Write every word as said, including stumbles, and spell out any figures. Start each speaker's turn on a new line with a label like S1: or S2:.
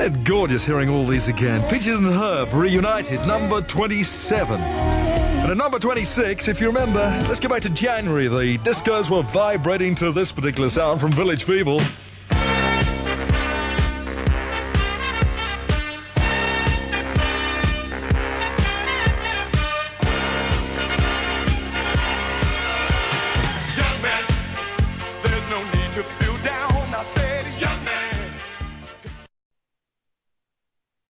S1: it gorgeous hearing all these again. Peaches and Herb, Reunited, number twenty-seven. And at number twenty-six, if you remember, let's go back to January. The discos were vibrating to this particular sound from Village People.